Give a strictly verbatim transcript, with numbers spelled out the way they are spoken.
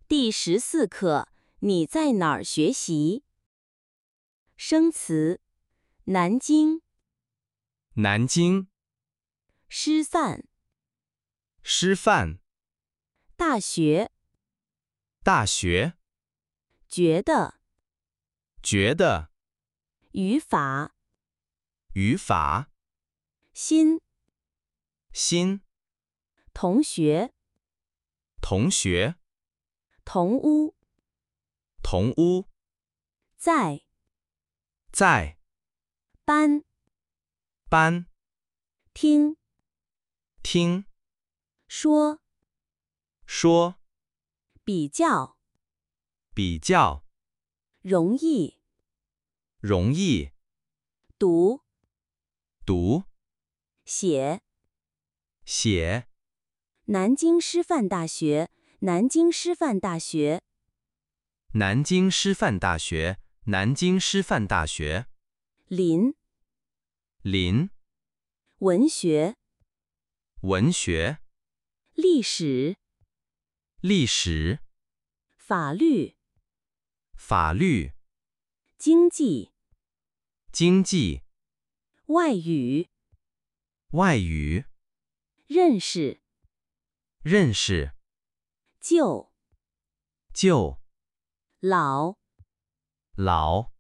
第十四课，你在哪儿学习？生词：南京、 南京、 师范、 师范、 大学、 大学、 觉得、 觉得、 语法、 语法、 新、 新、 同学、 同学、 同屋、 同屋、 在、 在、 班、 班、 听、 听、 说、 说、 比较、 比较、 容易、 容易、 读、 读、 写。 写。 南京师范大学，南京师范大学。 南京师范大学，南京师范大学。 林、 林、 文学、 文学、 历史、 历史、 法律、 法律、 经济、 经济、 外语、 外语、 认识、 认识、 旧、 旧、 老。 老。